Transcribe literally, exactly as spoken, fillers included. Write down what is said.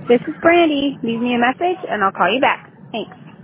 This is Brandy. Leave me a message and I'll call you back. Thanks.